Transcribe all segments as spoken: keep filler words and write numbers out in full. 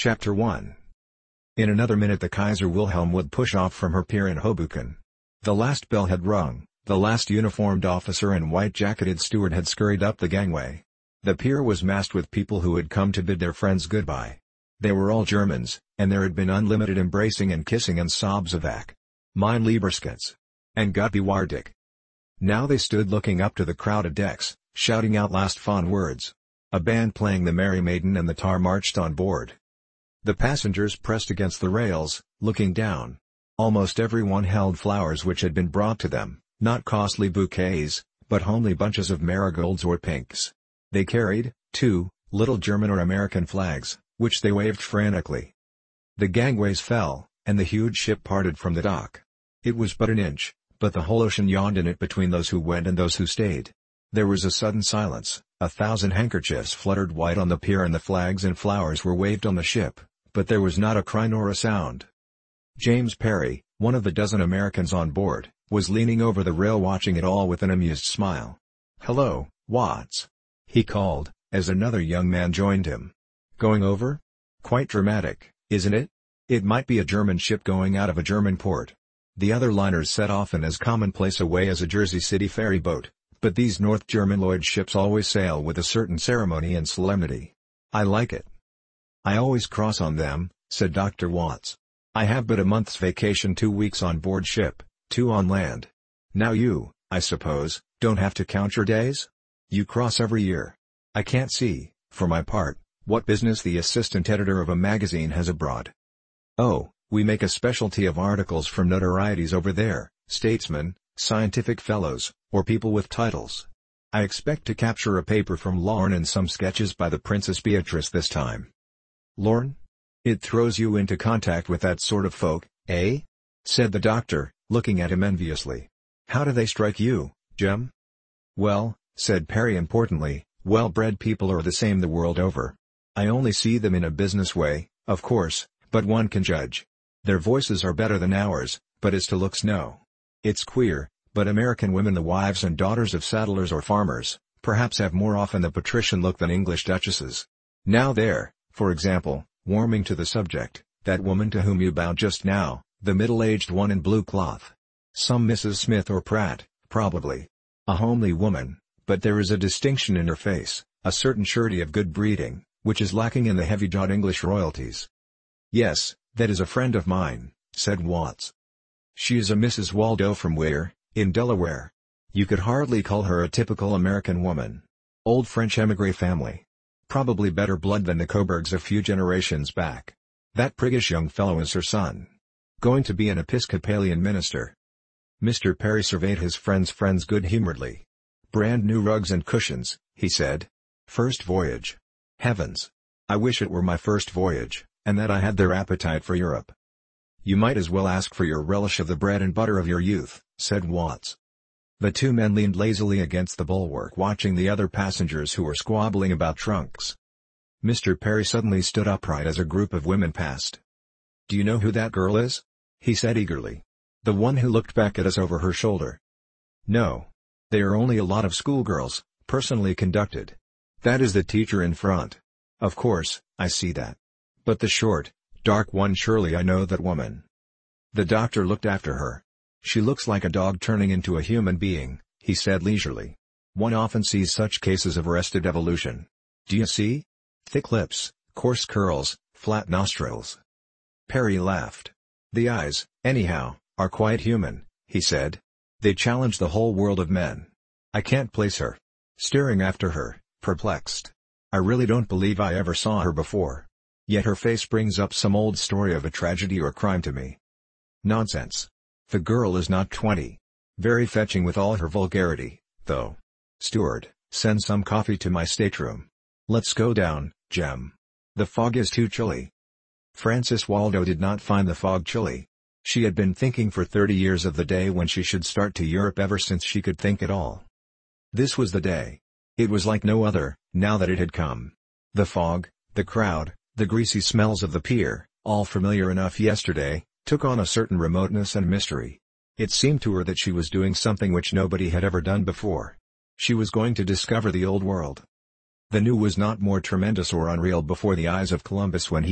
Chapter one. In another minute the Kaiser Wilhelm would push off from her pier in Hoboken. The last bell had rung, the last uniformed officer and white-jacketed steward had scurried up the gangway. The pier was massed with people who had come to bid their friends goodbye. They were all Germans, and there had been unlimited embracing and kissing and sobs of "Ach, mein Lieberskatz," and "Gott bewahre dich." Now they stood looking up to the crowded decks, shouting out last fond words. A band playing the Merry Maiden and the Tar marched on board. The passengers pressed against the rails, looking down. Almost everyone held flowers which had been brought to them, not costly bouquets, but homely bunches of marigolds or pinks. They carried, too, little German or American flags, which they waved frantically. The gangways fell, and the huge ship parted from the dock. It was but an inch, but the whole ocean yawned in it between those who went and those who stayed. There was a sudden silence, a thousand handkerchiefs fluttered white on the pier and the flags and flowers were waved on the ship, but there was not a cry nor a sound. James Perry, one of the dozen Americans on board, was leaning over the rail watching it all with an amused smile. "Hello, Watts," he called, as another young man joined him. "Going over? Quite dramatic, isn't it? It might be a German ship going out of a German port. The other liners set off in as commonplace a way as a Jersey City ferry boat, but these North German Lloyd ships always sail with a certain ceremony and solemnity. I like it." "I always cross on them," said Doctor Watts. "I have but a month's vacation, two weeks on board ship, two on land. Now you, I suppose, don't have to count your days? You cross every year. I can't see, for my part, what business the assistant editor of a magazine has abroad." "Oh, we make a specialty of articles from notorieties over there, statesmen, scientific fellows, or people with titles. I expect to capture a paper from Lorne and some sketches by the Princess Beatrice this time." "Lorne? It throws you into contact with that sort of folk, eh?" said the doctor, looking at him enviously. "How do they strike you, Jem?" "Well," said Perry importantly, "well-bred people are the same the world over. I only see them in a business way, of course, but one can judge. Their voices are better than ours, but as to looks, no. It's queer, but American women, the wives and daughters of settlers or farmers, perhaps have more often the patrician look than English duchesses. Now there, for example, warming to the subject, that woman to whom you bowed just now, the middle-aged one in blue cloth. Some Missus Smith or Pratt, probably. A homely woman, but there is a distinction in her face, a certain surety of good breeding, which is lacking in the heavy-jawed English royalties." "Yes, that is a friend of mine," said Watts. "She is a Missus Waldo from Weir, in Delaware. You could hardly call her a typical American woman. Old French émigré family. Probably better blood than the Coburgs a few generations back. That priggish young fellow is her son. Going to be an Episcopalian minister." Mister Perry surveyed his friend's friends good-humoredly. "Brand new rugs and cushions," he said. "First voyage. Heavens! I wish it were my first voyage, and that I had their appetite for Europe." "You might as well ask for your relish of the bread and butter of your youth," said Watts. The two men leaned lazily against the bulwark watching the other passengers who were squabbling about trunks. Mister Perry suddenly stood upright as a group of women passed. "Do you know who that girl is?" he said eagerly. "The one who looked back at us over her shoulder?" "No. They are only a lot of schoolgirls, personally conducted. That is the teacher in front. Of course, I see that. But the short, dark one, surely I know that woman." The doctor looked after her. "She looks like a dog turning into a human being," he said leisurely. "One often sees such cases of arrested evolution. Do you see? Thick lips, coarse curls, flat nostrils." Perry laughed. "The eyes, anyhow, are quite human," he said. "They challenge the whole world of men. I can't place her." Staring after her, perplexed. "I really don't believe I ever saw her before. Yet her face brings up some old story of a tragedy or crime to me." "Nonsense. The girl is not twenty. Very fetching with all her vulgarity, though. Steward, send some coffee to my stateroom. Let's go down, Jem. The fog is too chilly." Frances Waldo did not find the fog chilly. She had been thinking for thirty years of the day when she should start to Europe ever since she could think at all. This was the day. It was like no other, now that it had come. The fog, the crowd, the greasy smells of the pier, all familiar enough yesterday, took on a certain remoteness and mystery. It seemed to her that she was doing something which nobody had ever done before. She was going to discover the old world. The new was not more tremendous or unreal before the eyes of Columbus when he,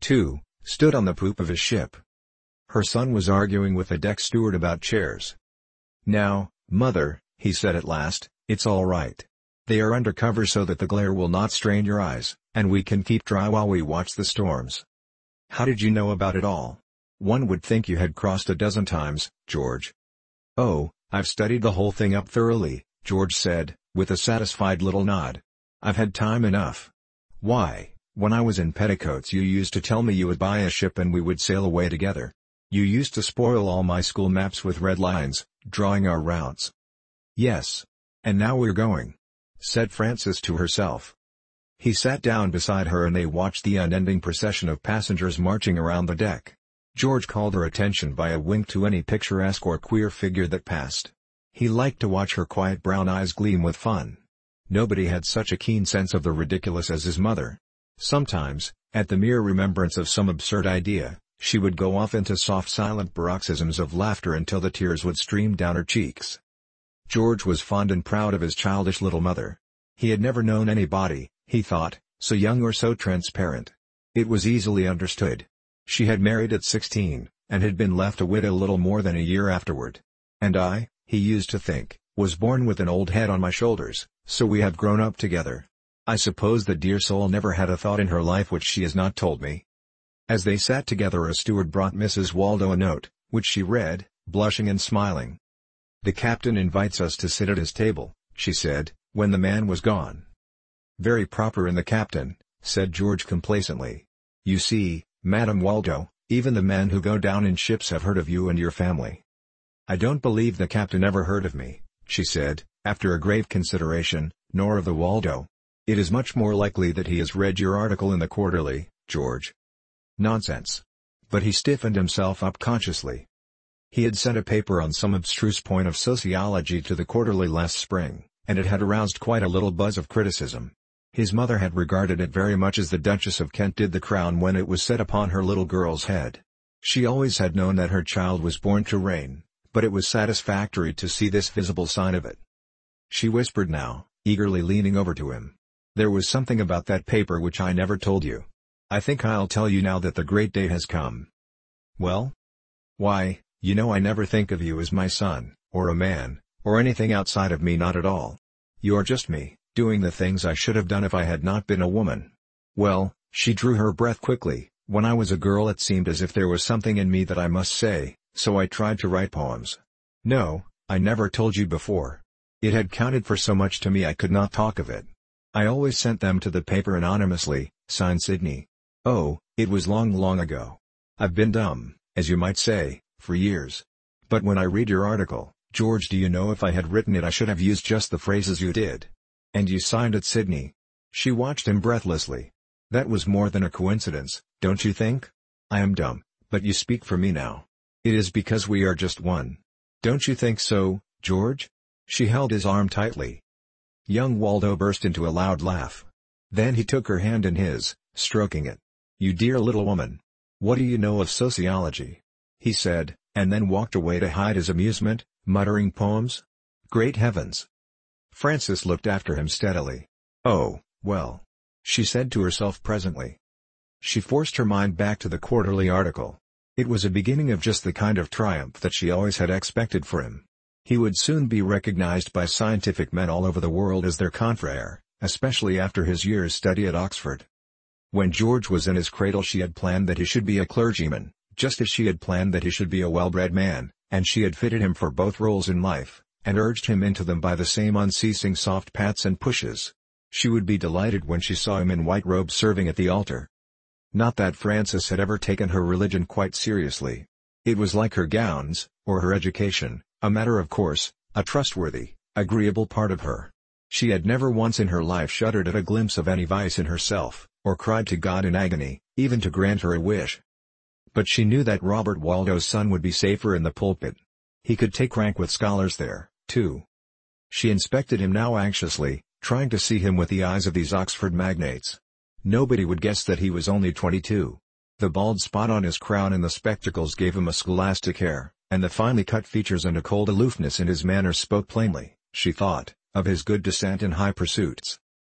two, stood on the poop of his ship. Her son was arguing with the deck steward about chairs. "Now, Mother," he said at last, "it's all right. They are under cover so that the glare will not strain your eyes, and we can keep dry while we watch the storms." "How did you know about it all? One would think you had crossed a dozen times, George." "Oh, I've studied the whole thing up thoroughly," George said, with a satisfied little nod. "I've had time enough. Why, when I was in petticoats you used to tell me you would buy a ship and we would sail away together. You used to spoil all my school maps with red lines, drawing our routes." "Yes. And now we're going," said Frances to herself. He sat down beside her and they watched the unending procession of passengers marching around the deck. George called her attention by a wink to any picturesque or queer figure that passed. He liked to watch her quiet brown eyes gleam with fun. Nobody had such a keen sense of the ridiculous as his mother. Sometimes, at the mere remembrance of some absurd idea, she would go off into soft silent paroxysms of laughter until the tears would stream down her cheeks. George was fond and proud of his childish little mother. He had never known anybody, he thought, so young or so transparent. It was easily understood. She had married at sixteen, and had been left a widow little more than a year afterward. "And I," he used to think, "was born with an old head on my shoulders, so we have grown up together. I suppose the dear soul never had a thought in her life which she has not told me." As they sat together a steward brought Missus Waldo a note, which she read, blushing and smiling. "The captain invites us to sit at his table," she said, when the man was gone. "Very proper in the captain," said George complacently. "You see, Madam Waldo, even the men who go down in ships have heard of you and your family." "I don't believe the captain ever heard of me," she said, after a grave consideration, "nor of the Waldo. It is much more likely that he has read your article in the Quarterly, George." "Nonsense." But he stiffened himself up consciously. He had sent a paper on some abstruse point of sociology to the Quarterly last spring, and it had aroused quite a little buzz of criticism. His mother had regarded it very much as the Duchess of Kent did the crown when it was set upon her little girl's head. She always had known that her child was born to reign, but it was satisfactory to see this visible sign of it. She whispered now, eagerly leaning over to him. "There was something about that paper which I never told you. I think I'll tell you now that the great day has come." "Well?" "Why, you know I never think of you as my son, or a man, or anything outside of me, not at all. You're just me, doing the things I should have done if I had not been a woman. Well," she drew her breath quickly, "when I was a girl it seemed as if there was something in me that I must say, so I tried to write poems. No, I never told you before. It had counted for so much to me I could not talk of it. I always sent them to the paper anonymously, signed Sydney. Oh, it was long long ago. I've been dumb, as you might say, for years. But when I read your article, George, do you know if I had written it I should have used just the phrases you did. And you signed it Sydney." She watched him breathlessly. "That was more than a coincidence, don't you think? I am dumb, but you speak for me now. It is because we are just one. Don't you think so, George?" She held his arm tightly. Young Waldo burst into a loud laugh. Then he took her hand in his, stroking it. "You dear little woman. What do you know of sociology?" he said, and then walked away to hide his amusement, muttering poems. Great heavens! Frances looked after him steadily. "Oh, well," she said to herself presently. She forced her mind back to the Quarterly article. It was a beginning of just the kind of triumph that she always had expected for him. He would soon be recognized by scientific men all over the world as their confrère, especially after his year's study at Oxford. When George was in his cradle she had planned that he should be a clergyman, just as she had planned that he should be a well-bred man, and she had fitted him for both roles in life, and urged him into them by the same unceasing soft pats and pushes. She would be delighted when she saw him in white robes serving at the altar. Not that Frances had ever taken her religion quite seriously. It was like her gowns, or her education, a matter of course, a trustworthy, agreeable part of her. She had never once in her life shuddered at a glimpse of any vice in herself, or cried to God in agony, even to grant her a wish. But she knew that Robert Waldo's son would be safer in the pulpit. He could take rank with scholars there, too. She inspected him now anxiously, trying to see him with the eyes of these Oxford magnates. Nobody would guess that he was only twenty-two. The bald spot on his crown and the spectacles gave him a scholastic air, and the finely cut features and a cold aloofness in his manner spoke plainly, she thought, of his good descent and high pursuits.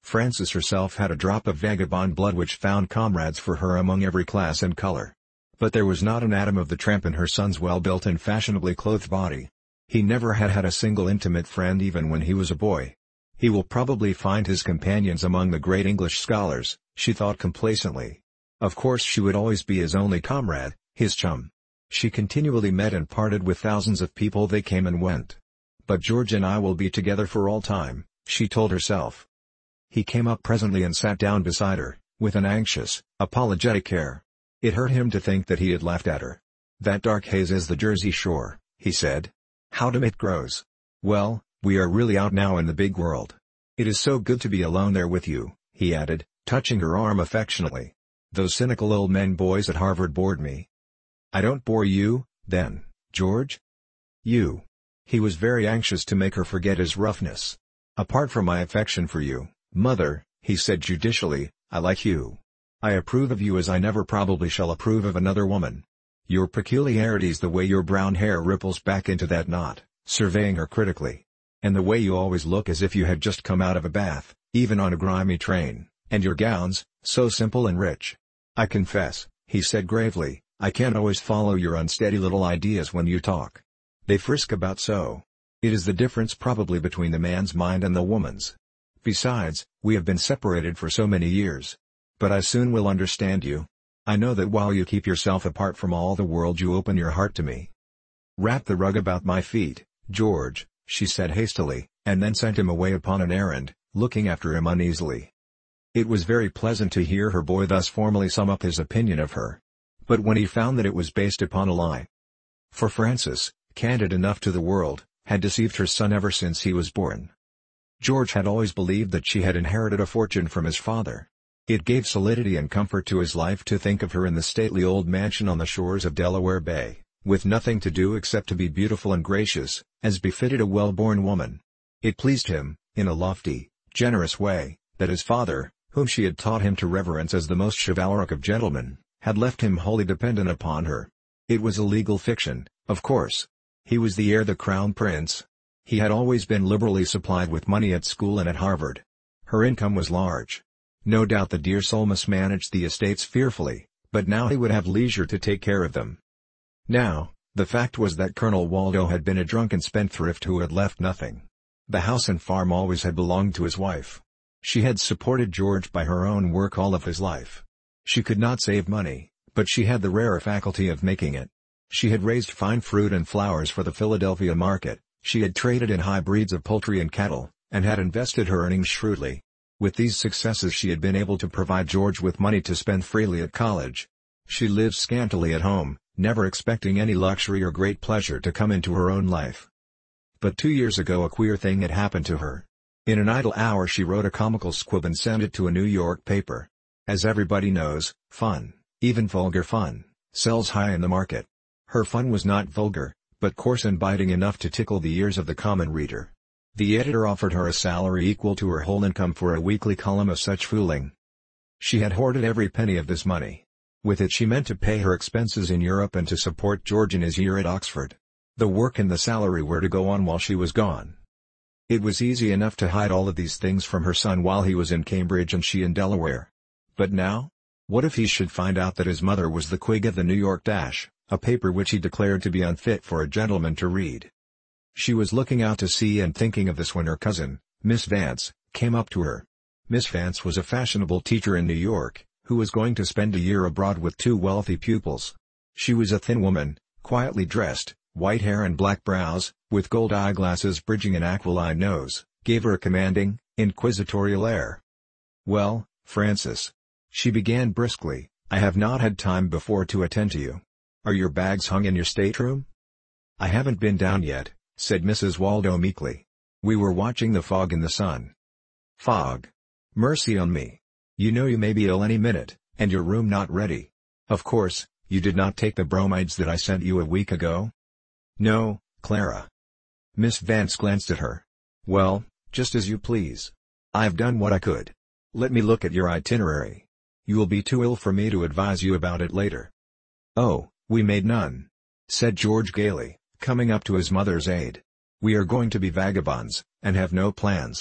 Frances herself had a drop of vagabond blood which found comrades for her among every class and color. But there was not an atom of the tramp in her son's well-built and fashionably clothed body. He never had had a single intimate friend even when he was a boy. He will probably find his companions among the great English scholars, she thought complacently. Of course she would always be his only comrade, his chum. She continually met and parted with thousands of people, they came and went. But George and I will be together for all time, she told herself. He came up presently and sat down beside her, with an anxious, apologetic air. It hurt him to think that he had laughed at her. "That dark haze is the Jersey shore," he said. "How it grows. Well, we are really out now in the big world. It is so good to be alone there with you," he added, touching her arm affectionately. "Those cynical old men boys at Harvard bored me." "I don't bore you, then, George?" "You." He was very anxious to make her forget his roughness. "Apart from my affection for you, Mother," he said judicially, "I like you. I approve of you as I never probably shall approve of another woman. Your peculiarities, the way your brown hair ripples back into that knot," surveying her critically. "And the way you always look as if you had just come out of a bath, even on a grimy train, and your gowns, so simple and rich. I confess," he said gravely, "I can't always follow your unsteady little ideas when you talk. They frisk about so. It is the difference probably between the man's mind and the woman's. Besides, we have been separated for so many years. But I soon will understand you. I know that while you keep yourself apart from all the world you open your heart to me." "Wrap the rug about my feet, George," she said hastily, and then sent him away upon an errand, looking after him uneasily. It was very pleasant to hear her boy thus formally sum up his opinion of her. But when he found that it was based upon a lie. For Frances, candid enough to the world, had deceived her son ever since he was born. George had always believed that she had inherited a fortune from his father. It gave solidity and comfort to his life to think of her in the stately old mansion on the shores of Delaware Bay, with nothing to do except to be beautiful and gracious, as befitted a well-born woman. It pleased him, in a lofty, generous way, that his father, whom she had taught him to reverence as the most chivalric of gentlemen, had left him wholly dependent upon her. It was a legal fiction, of course. He was the heir, the crown prince. He had always been liberally supplied with money at school and at Harvard. Her income was large. No doubt the dear soul mismanaged the estates fearfully, but now he would have leisure to take care of them. Now, the fact was that Colonel Waldo had been a drunken spendthrift who had left nothing. The house and farm always had belonged to his wife. She had supported George by her own work all of his life. She could not save money, but she had the rare faculty of making it. She had raised fine fruit and flowers for the Philadelphia market, she had traded in high breeds of poultry and cattle, and had invested her earnings shrewdly. With these successes she had been able to provide George with money to spend freely at college. She lived scantily at home, never expecting any luxury or great pleasure to come into her own life. But two years ago a queer thing had happened to her. In an idle hour she wrote a comical squib and sent it to a New York paper. As everybody knows, fun, even vulgar fun, sells high in the market. Her fun was not vulgar, but coarse and biting enough to tickle the ears of the common reader. The editor offered her a salary equal to her whole income for a weekly column of such fooling. She had hoarded every penny of this money. With it she meant to pay her expenses in Europe and to support George in his year at Oxford. The work and the salary were to go on while she was gone. It was easy enough to hide all of these things from her son while he was in Cambridge and she in Delaware. But now? What if he should find out that his mother was the Quig of the New York Dash, a paper which he declared to be unfit for a gentleman to read? She was looking out to sea and thinking of this when her cousin, Miss Vance, came up to her. Miss Vance was a fashionable teacher in New York, who was going to spend a year abroad with two wealthy pupils. She was a thin woman, quietly dressed, white hair and black brows, with gold eyeglasses bridging an aquiline nose, gave her a commanding, inquisitorial air. "Well, Frances," she began briskly, "I have not had time before to attend to you. Are your bags hung in your stateroom?" "I haven't been down yet," said Missus Waldo meekly. "We were watching the fog in the sun." "Fog? Mercy on me! You know you may be ill any minute, and your room not ready. Of course, you did not take the bromides that I sent you a week ago?" "No, Clara." Miss Vance glanced at her. "Well, just as you please. I've done what I could. Let me look at your itinerary. You will be too ill for me to advise you about it later." "Oh, we made none," said George gaily, coming up to his mother's aid. "We are going to be vagabonds, and have no plans.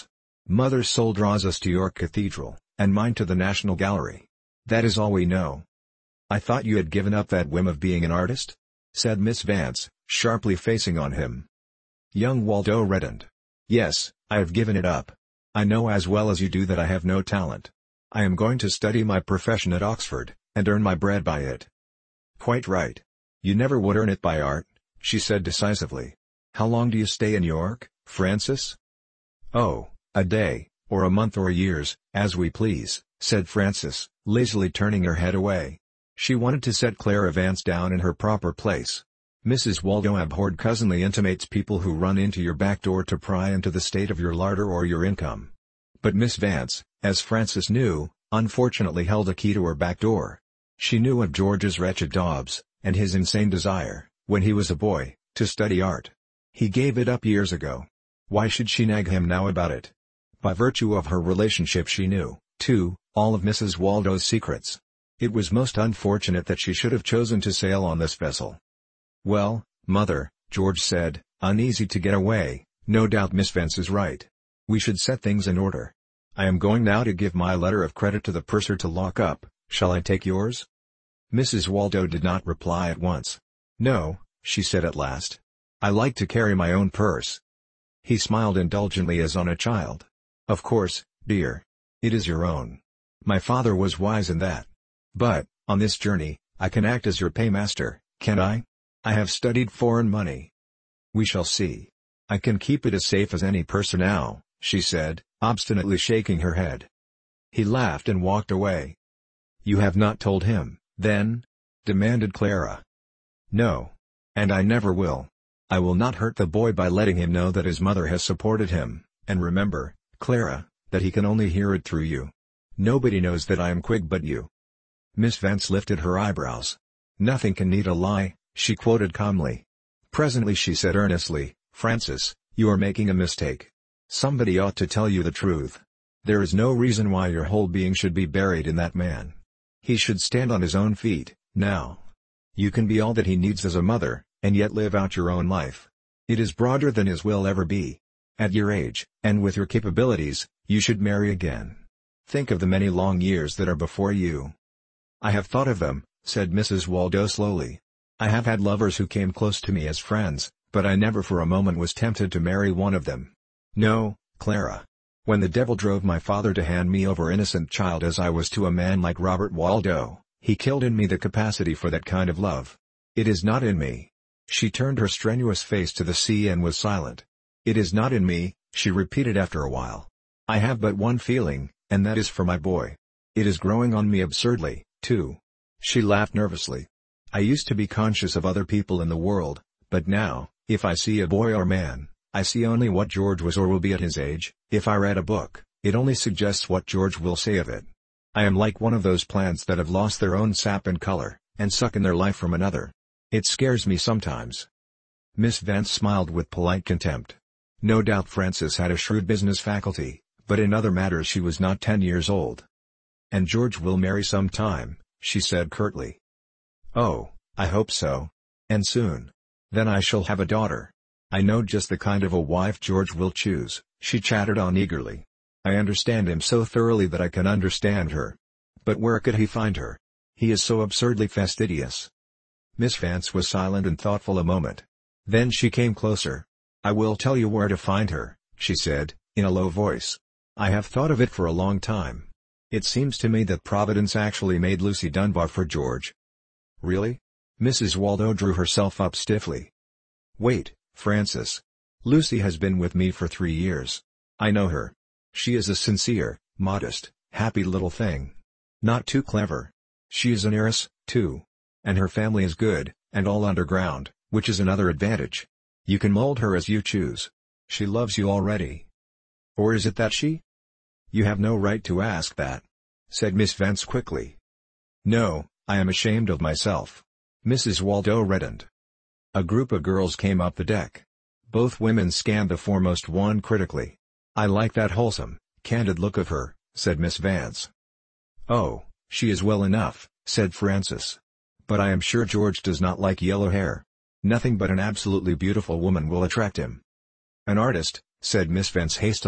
Mother's soul draws us to York Cathedral, and mine to the National Gallery. That is all we know." "I thought you had given up that whim of being an artist?" said Miss Vance, sharply facing on him. Young Waldo reddened. "Yes, I have given it up. I know as well as you do that I have no talent. I am going to study my profession at Oxford, and earn my bread by it." "Quite right. You never would earn it by art," she said decisively. "How long do you stay in York, Francis?" "Oh, a day, or a month or years, as we please," said Francis, lazily turning her head away. She wanted to set Clara Vance down in her proper place. Missus Waldo abhorred cousinly intimates, people who run into your back door to pry into the state of your larder or your income. But Miss Vance, as Francis knew, unfortunately held a key to her back door. She knew of George's wretched daubs, and his insane desire, when he was a boy, to study art. He gave it up years ago. Why should she nag him now about it? By virtue of her relationship she knew, too, all of Missus Waldo's secrets. It was most unfortunate that she should have chosen to sail on this vessel. "Well, Mother," George said, uneasy to get away, "no doubt Miss Vance is right. We should set things in order. I am going now to give my letter of credit to the purser to lock up. Shall I take yours?" Missus Waldo did not reply at once. "No," she said at last. "I like to carry my own purse." He smiled indulgently as on a child. "Of course, dear. It is your own. My father was wise in that. But, on this journey, I can act as your paymaster, can't I? I have studied foreign money." "We shall see. I can keep it as safe as any purser now," she said, obstinately shaking her head. He laughed and walked away. "You have not told him, then?" demanded Clara. "No. And I never will. I will not hurt the boy by letting him know that his mother has supported him, and remember, Clara, that he can only hear it through you. Nobody knows that I am Quig but you." Miss Vance lifted her eyebrows. "Nothing can need a lie," she quoted calmly. Presently she said earnestly, "Francis, you are making a mistake. Somebody ought to tell you the truth. There is no reason why your whole being should be buried in that man. He should stand on his own feet, now. You can be all that he needs as a mother, and yet live out your own life. It is broader than his will ever be. At your age, and with your capabilities, you should marry again. Think of the many long years that are before you." "I have thought of them," said Missus Waldo slowly. "I have had lovers who came close to me as friends, but I never for a moment was tempted to marry one of them. No, Clara. When the devil drove my father to hand me over innocent child as I was to a man like Robert Waldo, he killed in me the capacity for that kind of love. It is not in me." She turned her strenuous face to the sea and was silent. "It is not in me," she repeated after a while. "I have but one feeling, and that is for my boy. It is growing on me absurdly, too." She laughed nervously. "I used to be conscious of other people in the world, but now, if I see a boy or man, I see only what George was or will be at his age. If I read a book, it only suggests what George will say of it. I am like one of those plants that have lost their own sap and color, and suck in their life from another. It scares me sometimes." Miss Vance smiled with polite contempt. No doubt Francis had a shrewd business faculty, but in other matters she was not ten years old. "And George will marry some time," she said curtly. "Oh, I hope so. And soon. Then I shall have a daughter. I know just the kind of a wife George will choose," she chattered on eagerly. "I understand him so thoroughly that I can understand her. But where could he find her? He is so absurdly fastidious." Miss Vance was silent and thoughtful a moment. Then she came closer. "I will tell you where to find her," she said, in a low voice. "I have thought of it for a long time. It seems to me that Providence actually made Lucy Dunbar for George." "Really?" Missus Waldo drew herself up stiffly. "Wait, Francis. Lucy has been with me for three years. I know her. She is a sincere, modest, happy little thing. Not too clever. She is an heiress, too. And her family is good, and all underground, which is another advantage. You can mold her as you choose. She loves you already." "Or is it that she—" "You have no right to ask that," said Miss Vance quickly. "No, I am ashamed of myself." Missus Waldo reddened. A group of girls came up the deck. Both women scanned the foremost one critically. "I like that wholesome, candid look of her," said Miss Vance. "Oh, she is well enough," said Francis. "But I am sure George does not like yellow hair. Nothing but an absolutely beautiful woman will attract him." "An artist," said Miss Vance hastily,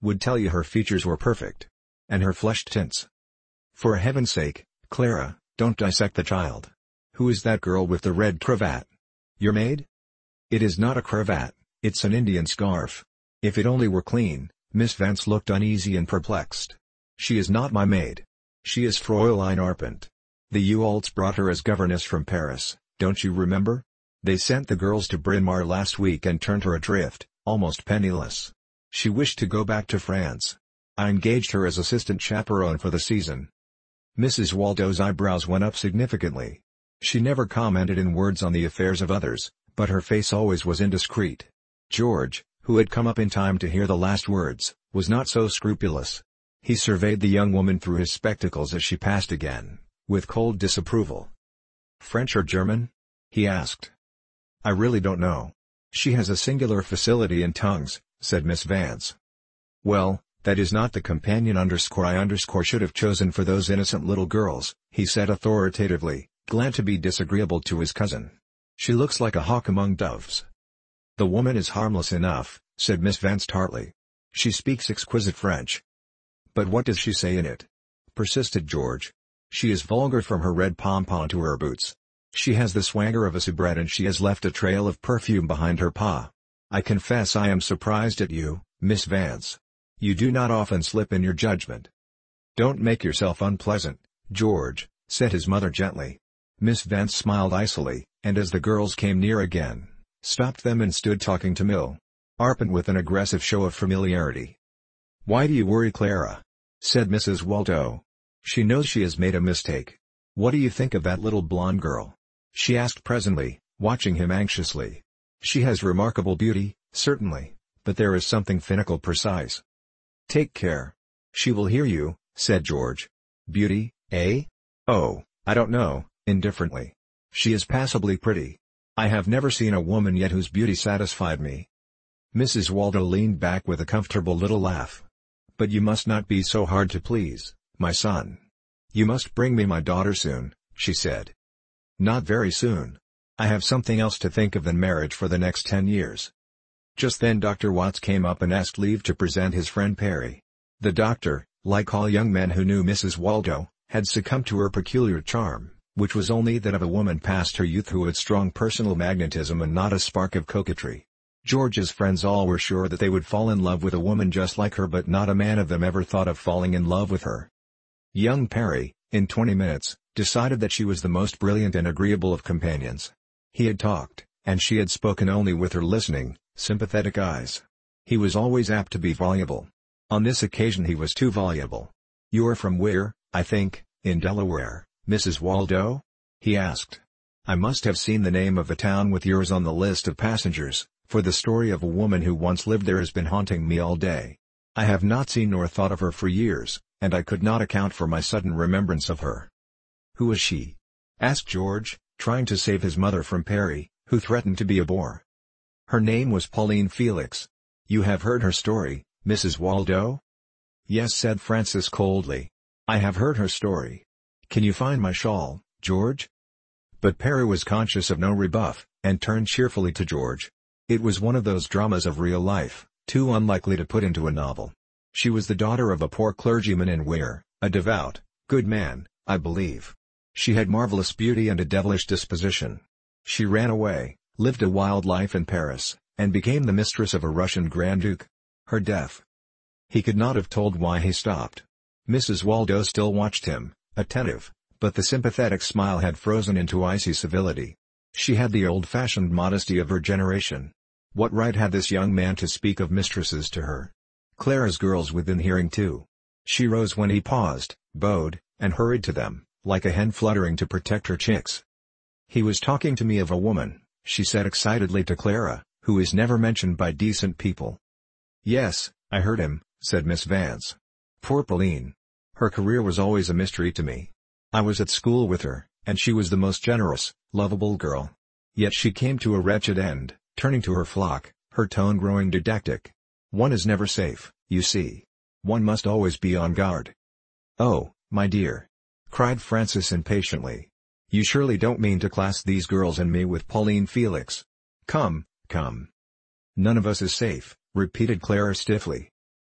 would tell you her features were perfect. And her flesh tints. For heaven's sake, Clara, don't dissect the child. Who is that girl with the red cravat? Your maid? It is not a cravat, it's an Indian scarf. If it only were clean. Miss Vance looked uneasy and perplexed. She is not my maid. She is Fräulein Arpent. The Ewalds brought her as governess from Paris, don't you remember? They sent the girls to Bryn Mawr last week and turned her adrift, almost penniless. She wished to go back to France. I engaged her as assistant chaperone for the season. Missus Waldo's eyebrows went up significantly. She never commented in words on the affairs of others, but her face always was indiscreet. George, who had come up in time to hear the last words, was not so scrupulous. He surveyed the young woman through his spectacles as she passed again, with cold disapproval. "French or German?" he asked. "I really don't know. She has a singular facility in tongues," said Miss Vance. "Well, that is not the companion underscore I underscore should have chosen for those innocent little girls," he said authoritatively, glad to be disagreeable to his cousin. "She looks like a hawk among doves." "The woman is harmless enough," said Miss Vance tartly. "She speaks exquisite French." "But what does she say in it?" persisted George. "She is vulgar from her red pompon to her boots. She has the swagger of a soubrette and she has left a trail of perfume behind her pas. I confess I am surprised at you, Miss Vance. You do not often slip in your judgment." "Don't make yourself unpleasant, George," said his mother gently. Miss Vance smiled icily, and as the girls came near again, stopped them and stood talking to Mill Arpent with an aggressive show of familiarity. "Why do you worry Clara?" said Missus Waldo. "She knows she has made a mistake. What do you think of that little blonde girl?" she asked presently, watching him anxiously. "She has remarkable beauty, certainly, but there is something finical precise." "Take care. She will hear you," said George. "Beauty, eh? Oh, I don't know," indifferently. "She is passably pretty. I have never seen a woman yet whose beauty satisfied me." Missus Waldo leaned back with a comfortable little laugh. "But you must not be so hard to please, my son. You must bring me my daughter soon," she said. "Not very soon. I have something else to think of than marriage for the next ten years. Just then Doctor Watts came up and asked leave to present his friend Perry. The doctor, like all young men who knew Missus Waldo, had succumbed to her peculiar charm, which was only that of a woman past her youth who had strong personal magnetism and not a spark of coquetry. George's friends all were sure that they would fall in love with a woman just like her, but not a man of them ever thought of falling in love with her. Young Perry, in twenty minutes, decided that she was the most brilliant and agreeable of companions. He had talked, and she had spoken only with her listening, sympathetic eyes. He was always apt to be voluble. On this occasion he was too voluble. "You're from where, I think, in Delaware, Missus Waldo?" he asked. "I must have seen the name of the town with yours on the list of passengers, for the story of a woman who once lived there has been haunting me all day. I have not seen nor thought of her for years, and I could not account for my sudden remembrance of her." "Who is she?" asked George, trying to save his mother from Perry, who threatened to be a bore. "Her name was Pauline Felix. You have heard her story, Missus Waldo?" "Yes," said Francis coldly. "I have heard her story. Can you find my shawl, George?" But Perry was conscious of no rebuff, and turned cheerfully to George. It was one of those dramas of real life, too unlikely to put into a novel. She was the daughter of a poor clergyman in Weir, a devout, good man, I believe. She had marvelous beauty and a devilish disposition. She ran away, lived a wild life in Paris, and became the mistress of a Russian Grand Duke. Her death. He could not have told why he stopped. Missus Waldo still watched him, attentive, but the sympathetic smile had frozen into icy civility. She had the old-fashioned modesty of her generation. What right had this young man to speak of mistresses to her? Clara's girls within hearing too. She rose when he paused, bowed, and hurried to them, like a hen fluttering to protect her chicks. "He was talking to me of a woman," she said excitedly to Clara, "who is never mentioned by decent people." "Yes, I heard him," said Miss Vance. "Poor Pauline. Her career was always a mystery to me. I was at school with her, and she was the most generous, lovable girl. Yet she came to a wretched end." Turning to her flock, her tone growing didactic. "One is never safe, you see. One must always be on guard." "Oh, my dear!" cried Francis impatiently. "You surely don't mean to class these girls and me with Pauline Felix? Come, come." "None of us is safe," repeated Clara stiffly.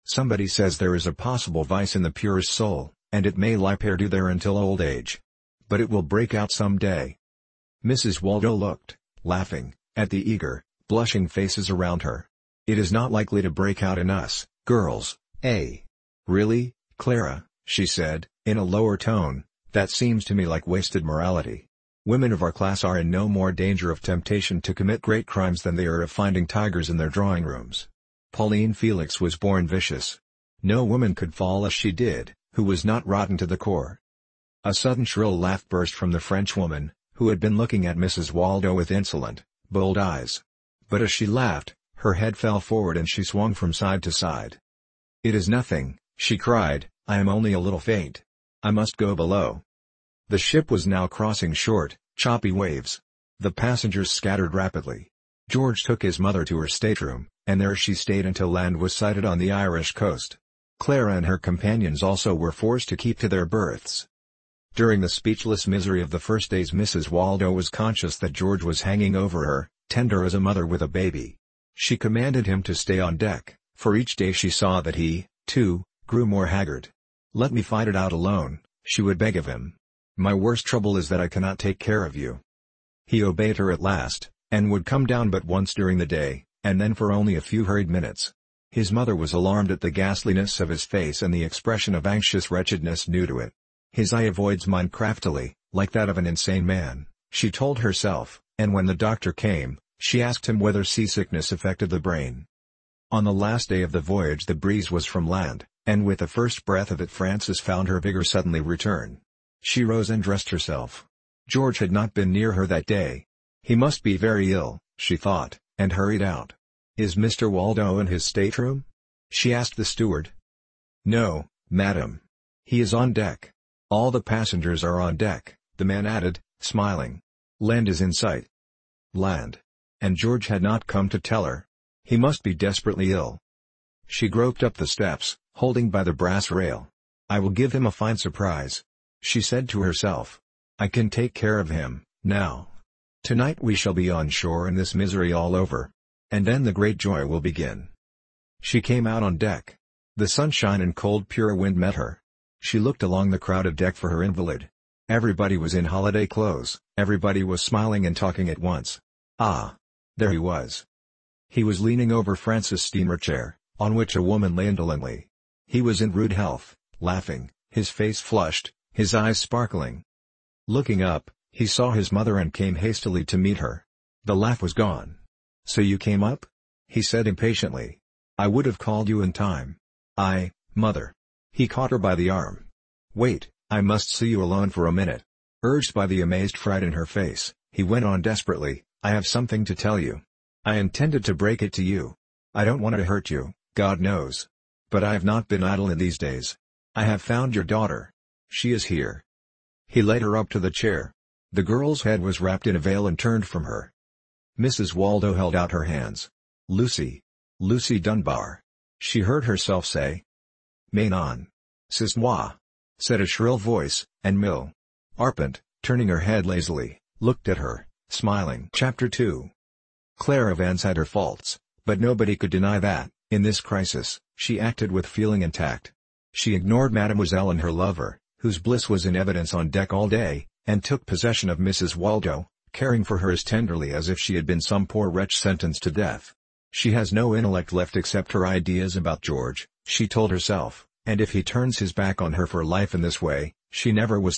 Somebody says there is a possible vice in the purest soul, and it may lie perdu there until old age. But it will break out some day." Missus Waldo looked, laughing, at the eager, blushing faces around her. "It is not likely to break out in us, girls, eh?" "Really, Clara," she said, in a lower tone, "that seems to me like wasted morality. Women of our class are in no more danger of temptation to commit great crimes than they are of finding tigers in their drawing rooms." Pauline Felix was born vicious. No woman could fall as she did, who was not rotten to the core. A sudden shrill laugh burst from the Frenchwoman, who had been looking at Missus Waldo with insolent, bold eyes. But as she laughed, her head fell forward and she swung from side to side. "It is nothing," she cried, "I am only a little faint. I must go below." The ship was now crossing short, choppy waves. The passengers scattered rapidly. George took his mother to her stateroom, and there she stayed until land was sighted on the Irish coast. Clara and her companions also were forced to keep to their berths. During the speechless misery of the first days Missus Waldo was conscious that George was hanging over her, tender as a mother with a baby. She commanded him to stay on deck, for each day she saw that he, too, grew more haggard. "Let me fight it out alone," she would beg of him. "My worst trouble is that I cannot take care of you." He obeyed her at last, and would come down but once during the day, and then for only a few hurried minutes. His mother was alarmed at the ghastliness of his face and the expression of anxious wretchedness new to it. "His eye avoids mine craftily, like that of an insane man," she told herself, and when the doctor came, she asked him whether seasickness affected the brain. On the last day of the voyage the breeze was from land, and with the first breath of it Frances found her vigor suddenly return. She rose and dressed herself. George had not been near her that day. He must be very ill, she thought, and hurried out. "Is Mister Waldo in his stateroom?" she asked the steward. "No, madam. He is on deck. All the passengers are on deck," the man added, smiling. "Land is in sight." Land. And George had not come to tell her. He must be desperately ill. She groped up the steps, holding by the brass rail. "I will give him a fine surprise," she said to herself. "I can take care of him, now. Tonight we shall be on shore and this misery all over. And then the great joy will begin." She came out on deck. The sunshine and cold pure wind met her. She looked along the crowded deck for her invalid. Everybody was in holiday clothes, everybody was smiling and talking at once. Ah! There he was. He was leaning over Frances' steamer chair, on which a woman lay indolently. He was in rude health, laughing, his face flushed, his eyes sparkling. Looking up, he saw his mother and came hastily to meet her. The laugh was gone. "So you came up?" he said impatiently. "I would have called you in time." "I, mother." He caught her by the arm. "Wait, I must see you alone for a minute." Urged by the amazed fright in her face, he went on desperately, "I have something to tell you. I intended to break it to you. I don't want to hurt you, God knows. But I have not been idle in these days. I have found your daughter. She is here." He led her up to the chair. The girl's head was wrapped in a veil and turned from her. Missus Waldo held out her hands. "Lucy. Lucy Dunbar," she heard herself say. "Mais non. C'est moi," said a shrill voice, and Mill Arpent, turning her head lazily, looked at her, smiling. Chapter two. Clara Vance had her faults, but nobody could deny that, in this crisis, she acted with feeling and tact. She ignored Mademoiselle and her lover, whose bliss was in evidence on deck all day, and took possession of Missus Waldo, caring for her as tenderly as if she had been some poor wretch sentenced to death. She has no intellect left except her ideas about George, she told herself, and if he turns his back on her for life in this way, she never was